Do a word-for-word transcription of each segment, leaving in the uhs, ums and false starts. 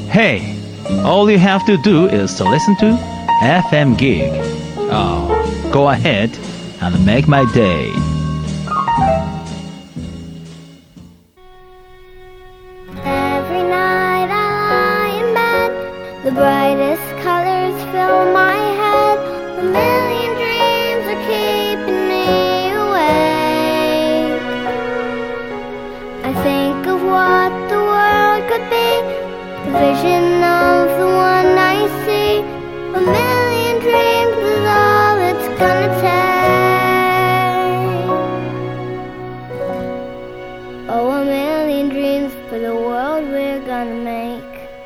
Hey, all you have to do is to listen to エフエム Gig. Oh, go ahead and make my day. Every night I lie in bed, the brightest colors fill my head. A million dreams are keeping me awake. I think of what the world could be, the vision of the one I see. A million dreams is all it's gonna take. Oh, a million dreams for the world we're gonna make.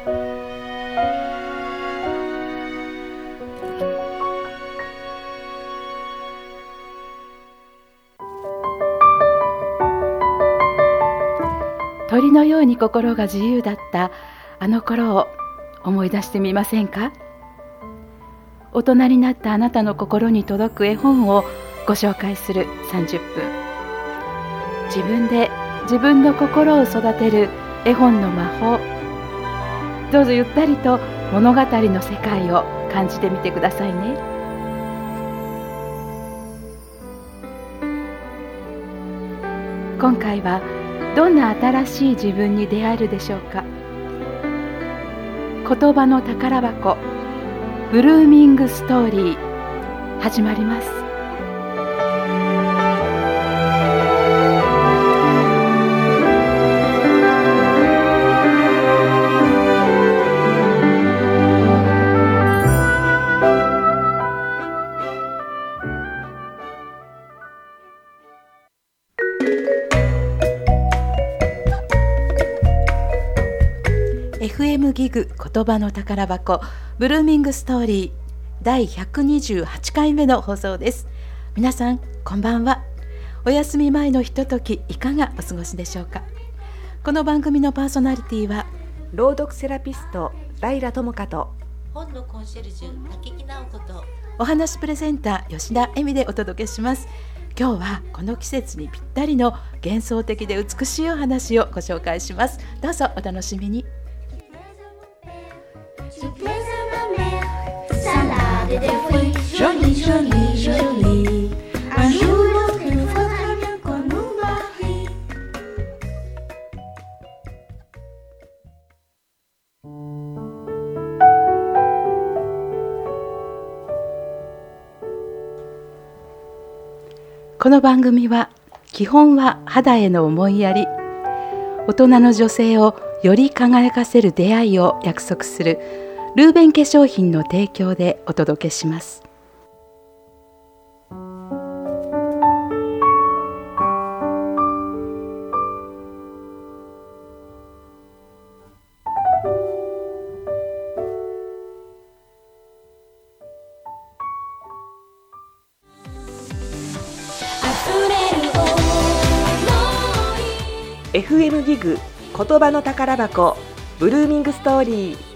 鳥のように心が自由だったあの頃を思い出してみませんか？大人になったあなたの心に届く絵本をご紹介するさんじゅっぷん。自分で自分の心を育てる絵本の魔法。どうぞゆったりと物語の世界を感じてみてくださいね。今回はどんな新しい自分に出会えるでしょうか。言葉の宝箱、ブルーミングストーリー、始まります。エフエム ギグ言葉の宝箱ブルーミングストーリーだいひゃくにじゅうはちかいめの放送です。皆さんこんばんは。お休み前のひとときいかがお過ごしでしょうか。この番組のパーソナリティは朗読セラピストライラ智香と本のコンシェルジュ竹木直子とお話プレゼンター吉田恵美でお届けします。今日はこの季節にぴったりの幻想的で美しいお話をご紹介します。どうぞお楽しみに。 Jolie, jolie, jolie. Un jour l'autre nous faudra bien qu'on nous marie. この番組は基本は肌への思いやり、大人の女性をより輝かせる出会いを約束するルーベン化粧品の提供でお届けします。 エフエム ギグ言葉の宝箱ブルーミングストーリー。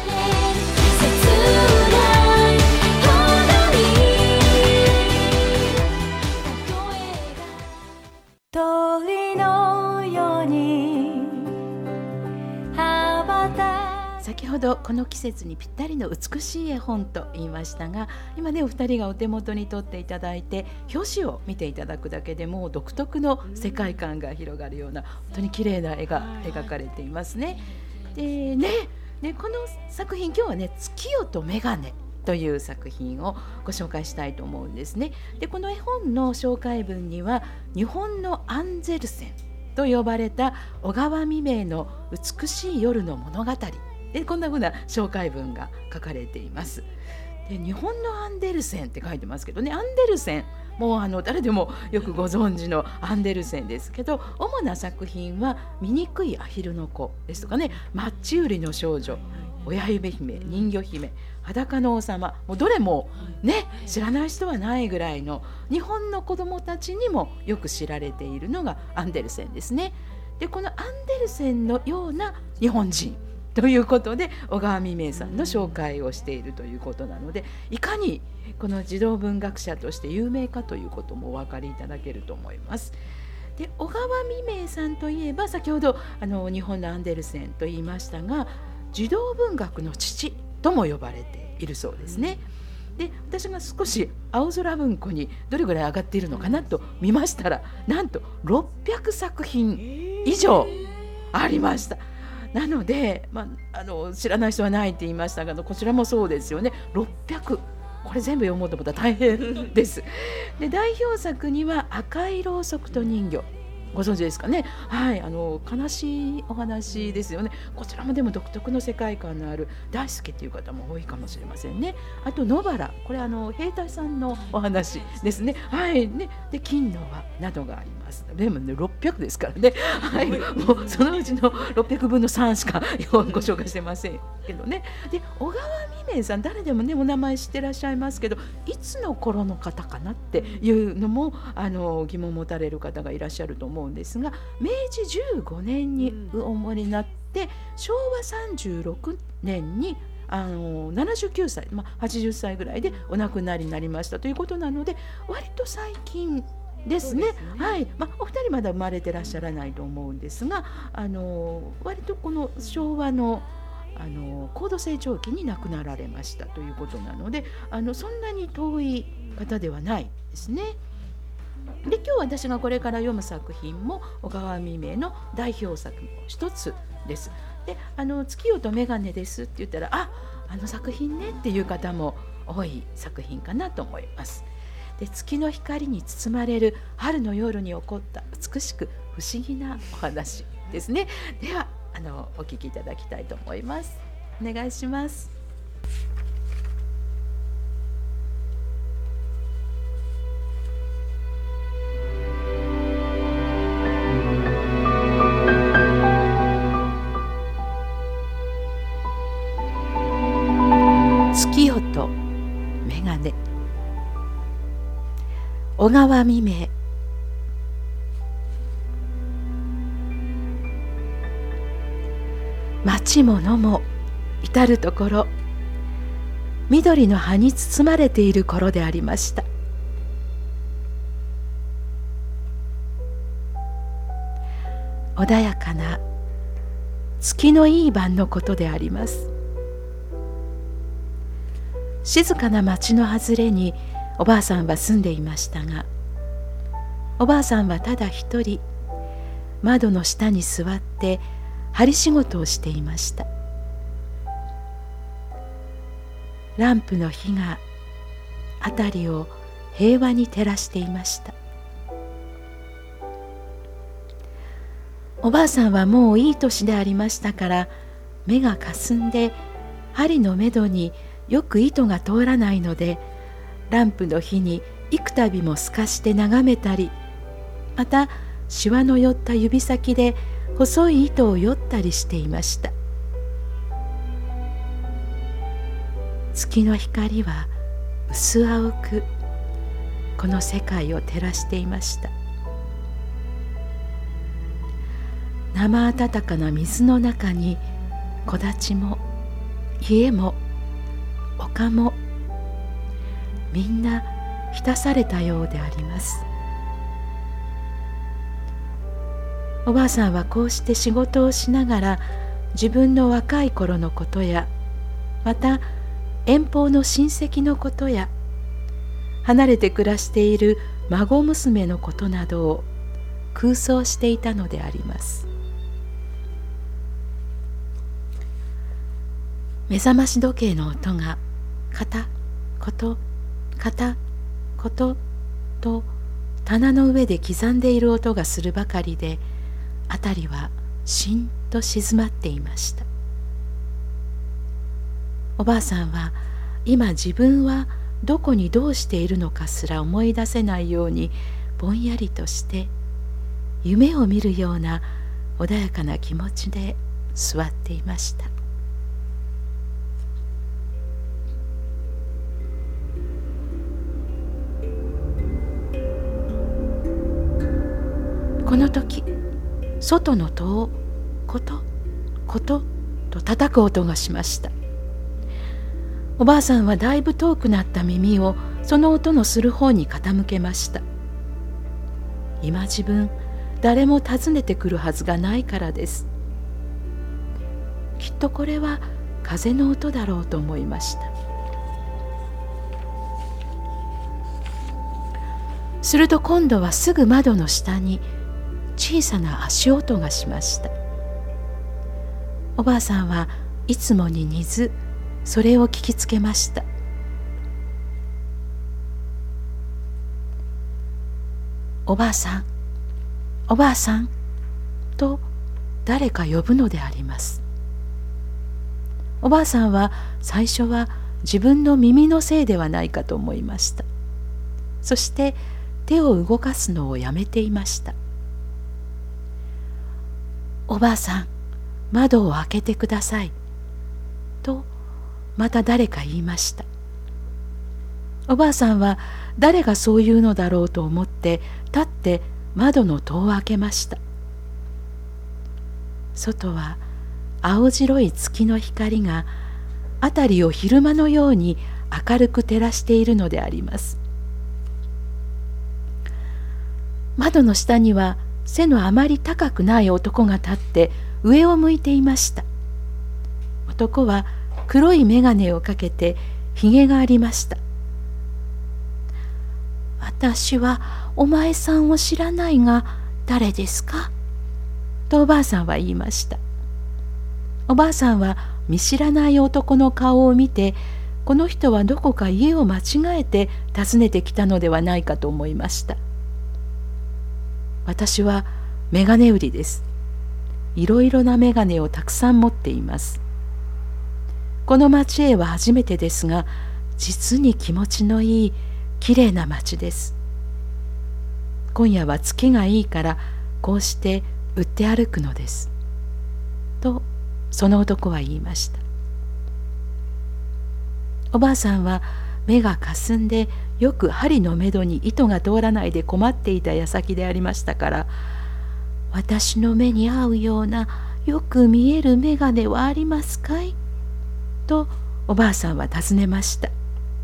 鳥のように羽ばた先ほどこの季節にぴったりの美しい絵本と言いましたが、今ねお二人がお手元に取っていただいて表紙を見ていただくだけでも独特の世界観が広がるような本当に綺麗な絵が描かれていますね。でね、ねこの作品今日はね月夜とメガネという作品をご紹介したいと思うんですね。でこの絵本の紹介文には日本のアンゼルセンと呼ばれた小川未明の美しい夜の物語でこんな風な紹介文が書かれています。で日本のアンデルセンって書いてますけどね、アンデルセンもうあの誰でもよくご存知のアンデルセンですけど、主な作品は醜いアヒルの子ですとかね、マッチ売りの少女、親指姫、人魚姫、裸の王様、もうどれもね知らない人はないぐらいの日本の子どもたちにもよく知られているのがアンデルセンですね。でこのアンデルセンのような日本人ということで小川未明さんの紹介をしているということなので、いかにこの児童文学者として有名かということもお分かりいただけると思います。で小川未明さんといえば先ほどあの日本のアンデルセンと言いましたが、 児童文学の父とも呼ばれているそうですね。で、私が少し青空文庫にどれぐらい上がっているのかなと見ましたら、なんとろっぴゃくさくひん以上ありました。なので、まあ、あの知らない人はないって言いましたが、こちらもそうですよね。ろっぴゃく、これ全部読もうと思ったら大変ですで、代表作には赤いろうそくと人魚、ご存知ですかね。はい、あの悲しいお話ですよね。こちらもでも独特の世界観のある、大好きという方も多いかもしれませんね。あと野原、これあの兵隊さんのお話ですね。はいね、で金の輪などがあります。でもねろっぴゃくですからね。はい、もうそのうちのろっぴゃくぶんのさんしかご紹介してませんけどね。で、小川未明さん、誰でもねお名前知ってらっしゃいますけど、いつの頃の方かなっていうのもあの疑問を持たれる方がいらっしゃると思うんですが、明治じゅうごねんにお生まれになって、しょうわさんじゅうろくねんにあのななじゅうきゅうさい、まあ、はちじゅっさいぐらいでお亡くなりになりましたということなので、割と最近ですね。はい、まあ、お二人まだ生まれてらっしゃらないと思うんですが、あの割とこの昭和のあの高度成長期に亡くなられましたということなので、あのそんなに遠い方ではないですね。で、今日私がこれから読む作品も小川未明の代表作の一つです。で、あの月夜とメガネですって言ったら、あ、あの作品ねっていう方も多い作品かなと思います。で、月の光に包まれる春の夜に起こった美しく不思議なお話ですね。ではあのお聞きいただきたいと思います。お願いします。月夜とメガネ、小川未明。町も野も至るところ緑の葉に包まれている頃でありました。穏やかな月のいい晩のことであります。静かな町の外れにおばあさんは住んでいましたが、おばあさんはただ一人窓の下に座って針仕事をしていました。ランプの火が辺りを平和に照らしていました。おばあさんはもういい年でありましたから、目がかすんで針のめどによく糸が通らないので、ランプの火に幾度も透かして眺めたり、またしわの寄った指先で細い糸をよったりしていました。月の光は薄青くこの世界を照らしていました。生暖かな水の中に木立も家も丘もみんな浸されたようであります。おばあさんはこうして仕事をしながら、自分の若い頃のことや、また遠方の親戚のことや、離れて暮らしている孫娘のことなどを空想していたのであります。目覚まし時計の音がカタコトカタコトと棚の上で刻んでいる音がするばかりで、辺りはしんと静まっていました。おばあさんは今自分はどこにどうしているのかすら思い出せないように、ぼんやりとして夢を見るような穏やかな気持ちで座っていました。この時、外の戸をコトコトと叩く音がしました。おばあさんはだいぶ遠くなった耳をその音のする方に傾けました。今自分誰も訪ねてくるはずがないからです。 きっとこれは風の音だろうと思いました。すると今度はすぐ窓の下に小さな足音がしました。おばあさんはいつもに似ずそれを聞きつけました。おばあさん、おばあさんと誰か呼ぶのであります。おばあさんは最初は自分の耳のせいではないかと思いました。そして手を動かすのをやめていました。おばあさん、窓を開けてくださいとまた誰か言いました。おばあさんは誰がそう言うのだろうと思って立って窓の戸を開けました。外は青白い月の光が辺りを昼間のように明るく照らしているのであります。窓の下には背のあまり高くない男が立って上を向いていました。男は黒い眼鏡をかけてひげがありました。私はお前さんを知らないが誰ですかとおばあさんは言いました。おばあさんは見知らない男の顔を見て、この人はどこか家を間違えて訪ねてきたのではないかと思いました。私はメガネ売りです。いろいろなメガネをたくさん持っています。この町へは初めてですが、実に気持ちのいいきれいな町です。今夜は月がいいからこうして売って歩くのです。とその男は言いました。おばあさんは目がかすんでよく針のめどに糸が通らないで困っていた矢先でありましたから、私の目に合うようなよく見える眼鏡はありますかいとおばあさんは尋ねました。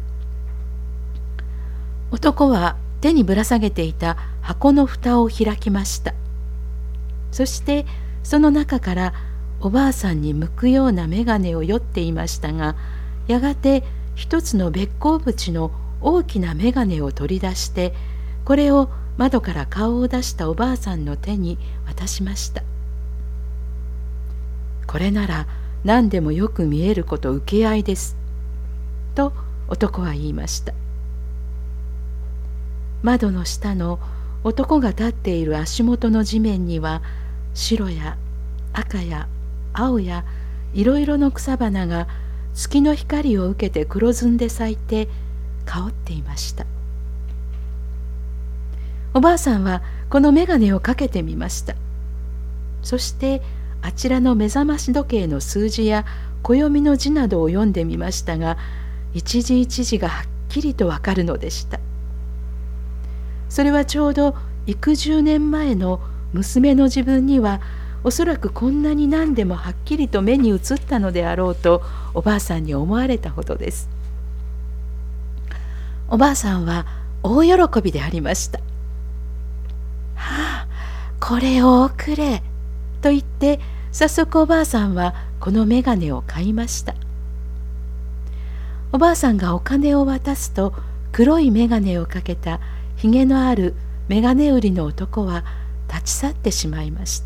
男は手にぶら下げていた箱の蓋を開きました。そしてその中からおばあさんに向くような眼鏡をよっていましたが、やがて一つのべっ甲縁の大きな眼鏡を取り出して、これを窓から顔を出したおばあさんの手に渡しました。これなら何でもよく見えること請け合いです。と男は言いました。窓の下の男が立っている足元の地面には白や赤や青やいろいろの草花が月の光を受けて黒ずんで咲いて香っていました。おばあさんはこの眼鏡をかけてみました。そしてあちらの目覚まし時計の数字や暦の字などを読んでみましたが、一字一字がはっきりとわかるのでした。それはちょうど幾十年前の娘の自分にはおそらくこんなに何でもはっきりと目に映ったのであろうとおばあさんに思われたほどです。おばあさんは大喜びでありました。はあ、これをおくれと言って早速おばあさんはこの眼鏡を買いました。おばあさんがお金を渡すと、黒い眼鏡をかけたひげのある眼鏡売りの男は立ち去ってしまいました。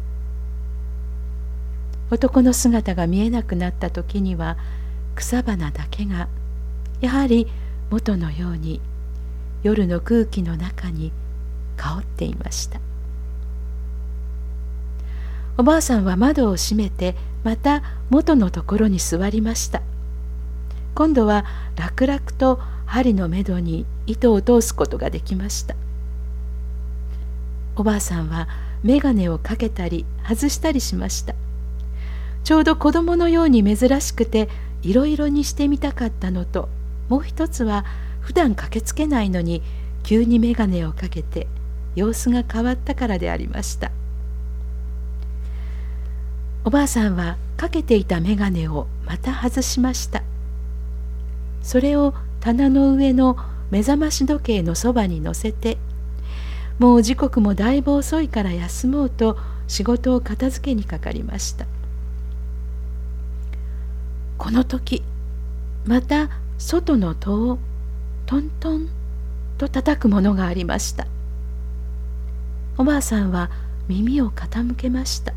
男の姿が見えなくなった時には、草花だけがやはり元のように夜の空気の中に香っていました。おばあさんは窓を閉めてまた元のところに座りました。今度は楽々と針のめどに糸を通すことができました。おばあさんは眼鏡をかけたり外したりしました。ちょうど子供のように珍しくていろいろにしてみたかったのと、もう一つは普段駆けつけないのに急に眼鏡をかけて様子が変わったからでありました。おばあさんはかけていた眼鏡をまた外しました。それを棚の上の目覚まし時計のそばに乗せて、もう時刻もだいぶ遅いから休もうと仕事を片付けにかかりました。 この時また外の戸をトントンと叩くものがありました。おばあさんは耳を傾けました。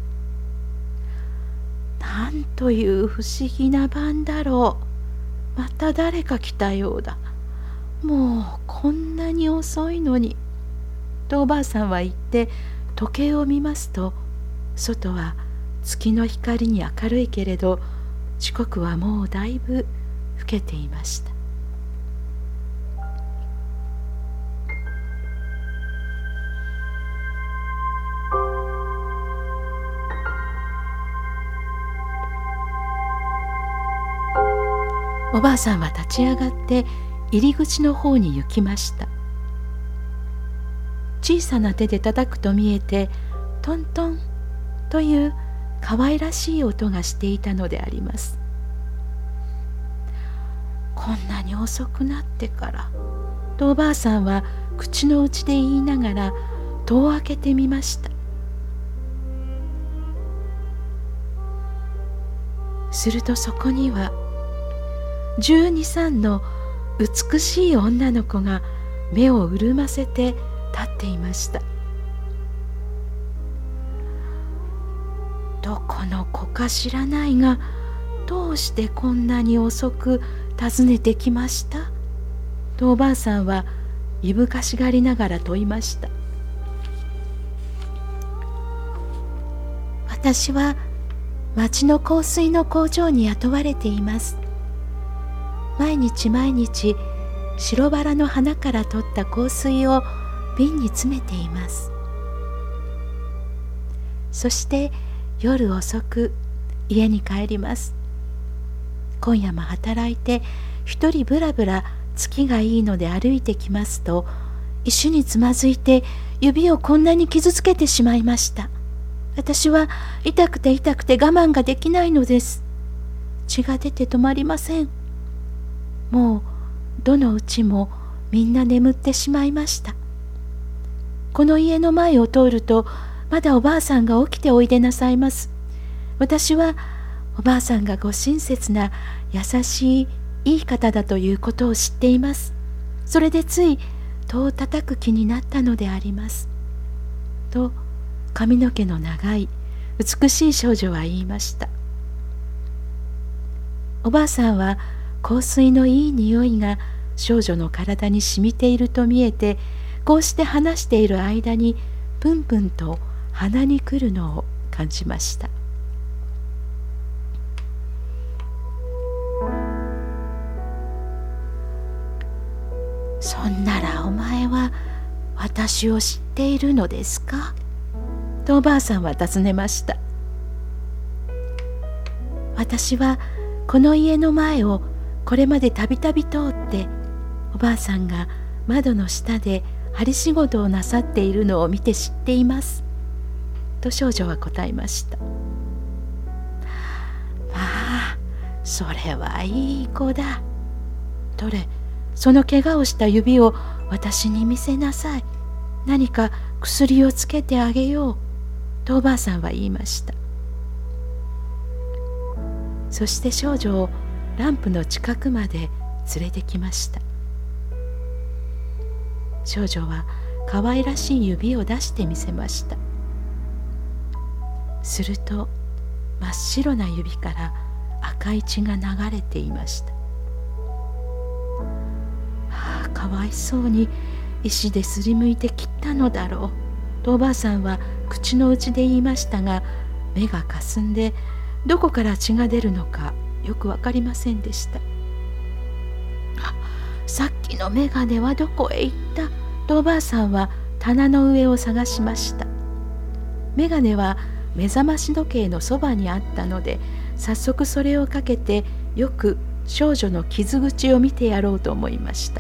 なんという不思議な晩だろう。また誰か来たようだ。もうこんなに遅いのに。とおばあさんは言って時計を見ますと、外は月の光に明るいけれど、時刻はもうだいぶ更けていました。おばあさんは立ち上がって入り口の方に行きました。小さな手で叩くと見えて、トントンという可愛らしい音がしていたのであります。こんなに遅くなってからとおばあさんは口の内で言いながら戸を開けてみました。するとそこにはじゅうに、さんの美しい女の子が目を潤ませて立っていました。どこの子か知らないが、どうしてこんなに遅く訪ねてきましたとおばあさんはいぶかしがりながら問いました。私は町の香水の工場に雇われています。毎日毎日白バラの花から取った香水を瓶に詰めています。そして夜遅く家に帰ります。今夜も働いて一人ぶらぶら月がいいので歩いてきますと、石につまずいて指をこんなに傷つけてしまいました。私は痛くて痛くて我慢ができないのです。血が出て止まりません。もうどのうちもみんな眠ってしまいました。この家の前を通るとまだおばあさんが起きておいでなさいます。私はおばあさんがご親切な優しいいい方だということを知っています。それでつい戸を叩く気になったのであります。と髪の毛の長い美しい少女は言いました。おばあさんは香水のいい匂いが少女の体に染みていると見えて、こうして話している間にプンプンと鼻に来るのを感じました。そんならお前は私を知っているのですかとおばあさんは尋ねました。私はこの家の前をこれまでたびたび通って、おばあさんが窓の下で針仕事をなさっているのを見て知っていますと少女は答えました。まあ、それはいい子だ。どれ、その怪我をした指を私に見せなさい。何か薬をつけてあげようとおばあさんは言いました。そして少女をランプの近くまで連れてきました。少女は可愛らしい指を出してみせました。すると真っ白な指から赤い血が流れていました。はあ、かわいそうに石ですりむいて切ったのだろうとおばあさんは口の内で言いましたが、目がかすんでどこから血が出るのかよくわかりませんでした。あ、さっきのメガネはどこへ行ったとおばあさんは棚の上を探しました。メガネは目覚まし時計のそばにあったので、早速それをかけてよく少女の傷口を見てやろうと思いました。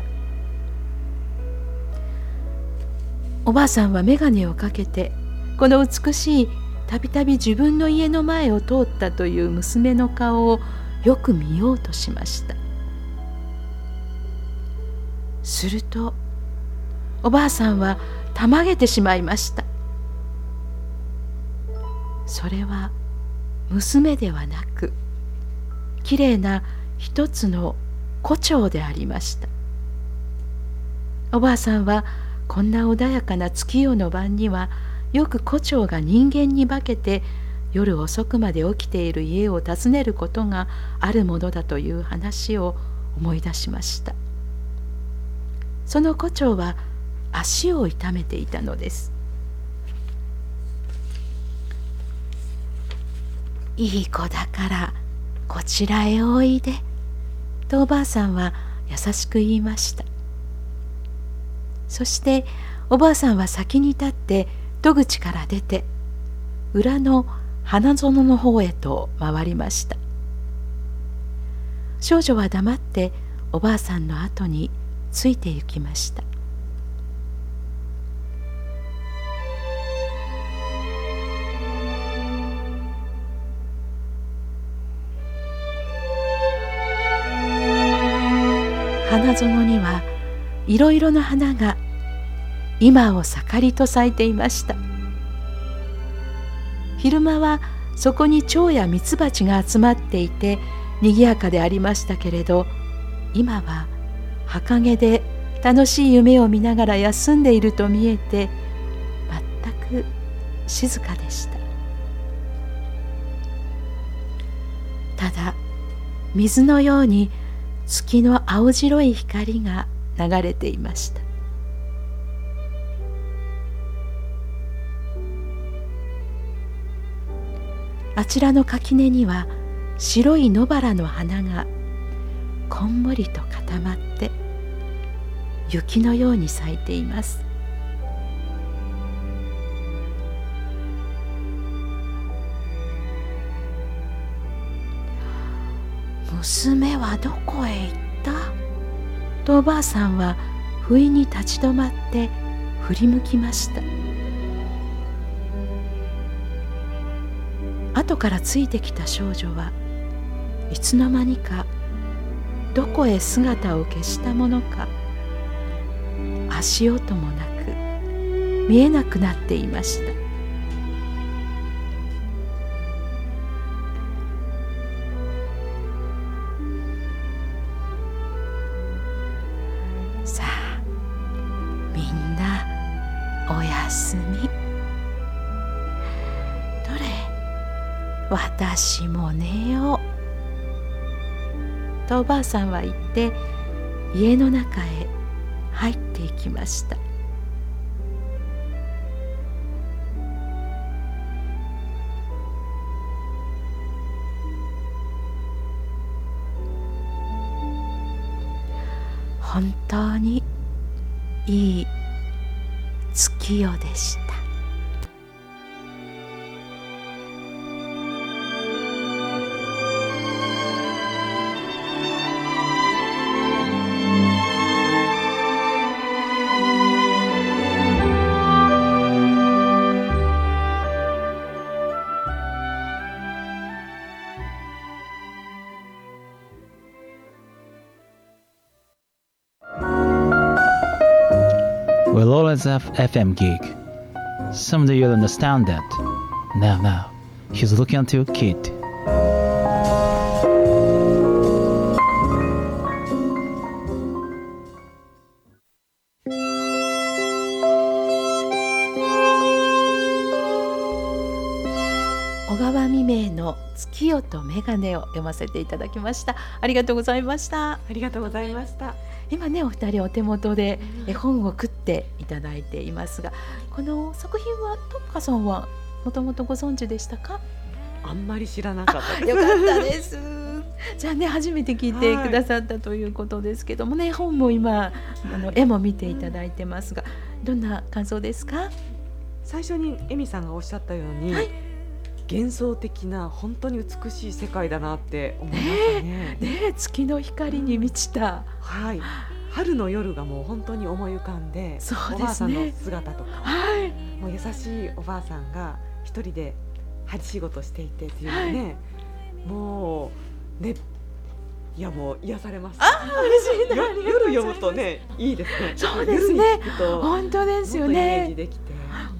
おばあさんはメガネをかけて、この美しいたびたび自分の家の前を通ったという娘の顔をよく見ようとしました。するとおばあさんはたまげてしまいました。それは娘ではなくきれいな一つの胡蝶でありました。おばあさんはこんな穏やかな月夜の晩にはよく胡蝶が人間に化けて夜遅くまで起きている家を訪ねることがあるものだという話を思い出しました。その胡蝶は足を痛めていたのです。いい子だからこちらへおいでとおばあさんは優しく言いました。そしておばあさんは先に立って戸口から出て裏の花園の方へと回りました。少女は黙っておばあさんの後について行きました。花園にはいろいろな花が今を盛りと咲いていました。昼間はそこに蝶やミツバチが集まっていてにぎやかでありましたけれど、今は墓毛で楽しい夢を見ながら休んでいると見えて全く静かでした。ただ水のように月の青白い光が流れていました。あちらの垣根には白い野原の花がこんもりと固まって雪のように咲いています。娘はどこへ行ったとおばあさんは不意に立ち止まって振り向きました。後からついてきた少女はいつの間にかどこへ姿を消したものか足音もなく見えなくなっていました。さあみんなおやすみ。どれ私も寝ようとおばあさんは言って家の中へ入っていきました。本当にいい月夜でした。 We'll always have F M gig. Someday you'll understand that. Now, now, he's looking at your kid. 小川未明の月夜とメガネを読ませていただきました。ありがとうございました。 ありがとうございました。 今ねお二人お手元で絵本を食っていただいていますが、この作品はトッカさんはもともとご存知でしたか？ あんまり知らなかったです。 よかったです。じゃあね初めて聞いてくださったということですけどもね、絵本も今あの絵も見ていただいてますが、どんな感想ですか？ 最初にエミさんがおっしゃったように、はい、幻想的な本当に美しい世界だなって思いましたね。 ねえ、月の光に満ちた、 はい、春の夜がもう本当に思い浮かんで、 そうですね、 おばあさんの姿とか、 はい、 もう優しいおばあさんが一人で針仕事していてっていうね、はい、もうね、いやもう癒されます。 あ、嬉しいな。 夜読むとねいいですね。 そうですね。 夜に聞くと本当ですよね。 もっとイメージできて、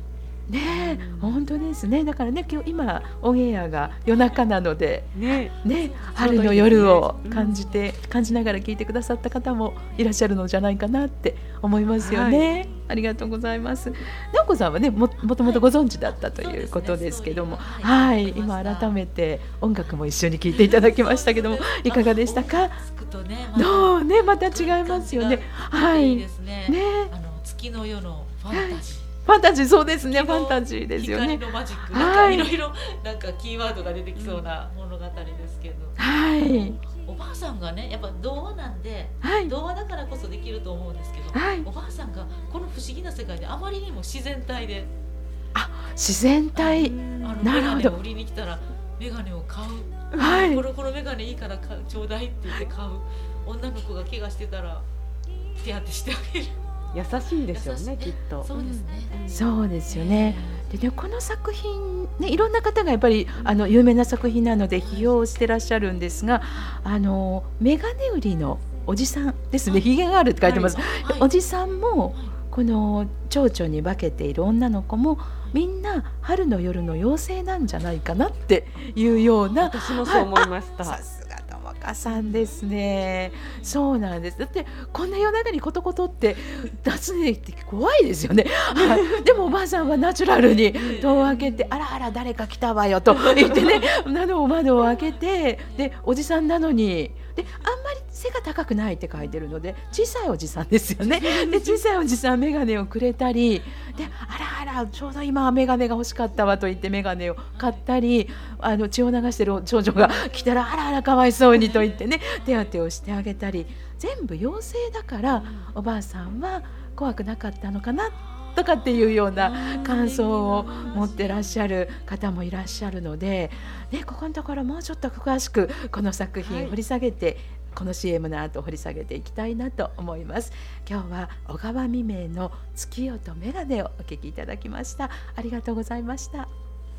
ねえ、本当ですね。だからね、今日今オンエアが夜中なので、 ね、 ね、春の夜を感じて、うん、感じながら聞いてくださった方もいらっしゃるのじゃないかなって思いますよね。はい、ありがとうございます。直子さんはね、も、もともとご存知だったということですけども、はい、はい、今改めて音楽も一緒に聞いていただきましたけども、いかがでしたか？どうね、また違いますよね。はい、ね、 あの月の夜のファンタジー。 ファンタジー、そうですね、ファンタジーですよね。 光のマジック、なんかいろいろなんかキーワードが出てきそうな物語ですけど、 はい、 おばあさんがね、やっぱ童話なんで、はい、童話だからこそできると思うんですけど、はい、おばあさんがこの不思議な世界であまりにも自然体で、 あ、自然体、あのメガネを売りに来たらメガネを買う、はい、このこのメガネいいからちょうだいって言って買う、女の子が怪我してたら手当てしてあげる。 優しいんですよね、きっと。 そうですね。 そうですよね。でね、この作品ね、いろんな方がやっぱりあの有名な作品なので批評してらっしゃるんですが、あのメガネ売りのおじさんですね、ひげがあるって書いてます。はいはい、おじさんもこの蝶々に化けている女の子もみんな春の夜の妖精なんじゃないかなっていうような。 私もそう思いました。 はい、赤さんですね。そうなんです。だってこんな夜中にコトコトって出すねって怖いですよね。はい、でもおばあさんはナチュラルに戸を開けて、あらあら誰か来たわよと言ってね、窓を窓を開けて、でおじさんなのに、であんまり背が高くないって書いてるので小さいおじさんですよね。で小さいおじさんメガネをくれたりで、あらあらちょうど今メガネが欲しかったわと言ってメガネを買ったり、あの血を流してる長女が来たらあらあらかわいそうにと言ってね手当てをしてあげたり、全部妖精だからおばあさんは怖くなかったのかなとかっていうような感想を持ってらっしゃる方もいらっしゃるので、ね、ここのところもうちょっと詳しくこの作品掘り下げて、はい、この シーエム の後掘り下げていきたいなと思います。今日は小川未明の月夜とメガネをお聞きいただきました。ありがとうございました。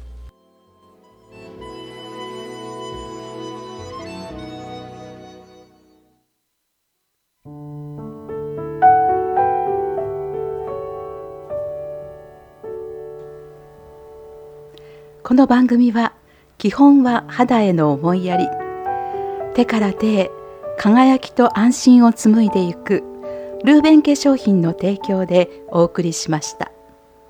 この番組は基本は肌への思いやり、手から手へ輝きと安心を紡いでいくルーベン化粧品の提供でお送りしました。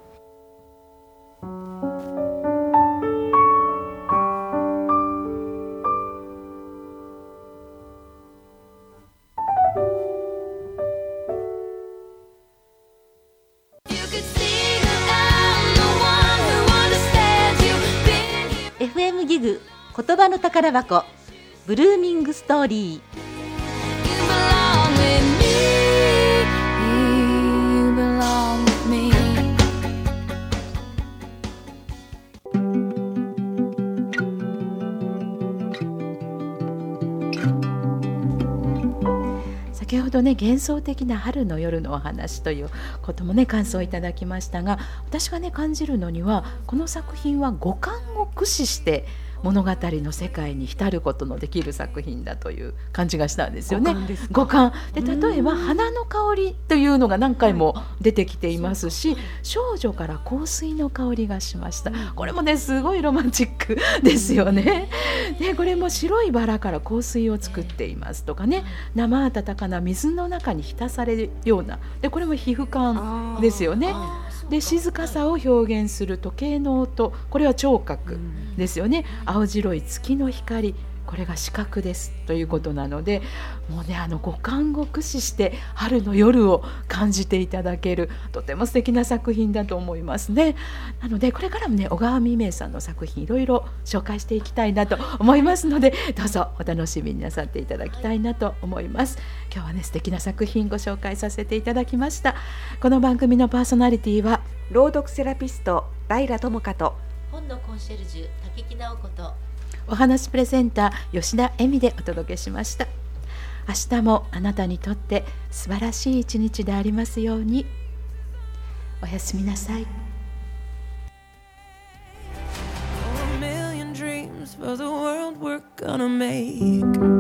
エフエム ギグ言葉の宝箱ブルーミングストーリー。 先ほどね、幻想的な春の夜のお話ということもね感想いただきましたが、私がね感じるのにはこの作品は五感を駆使して物語の世界に浸ることのできる作品だという感じがしたんですよね。五感で、例えば花の香りというのが何回も出てきていますし、少女から香水の香りがしました。これもねすごいロマンチックですよね。でこれも白いバラから香水を作っていますとかね、生温かな水の中に浸されるような、でこれも皮膚感ですよね。で静かさを表現する時計の音、これは聴覚ですよね。青白い月の光、これが視覚ですということなので、もうねあの五感を駆使して春の夜を感じていただけるとても素敵な作品だと思いますね。なのでこれからもね小川未明さんの作品いろいろ紹介していきたいなと思いますので、どうぞお楽しみになさっていただきたいなと思います。今日はね素敵な作品ご紹介させていただきました。この番組のパーソナリティは朗読セラピストライラ智香と本のコンシェルジュ竹木直子とお話プレゼンター吉田恵美でお届けしました。明日もあなたにとって素晴らしい一日でありますように。おやすみなさい。 A million dreams for the world we're gonna make.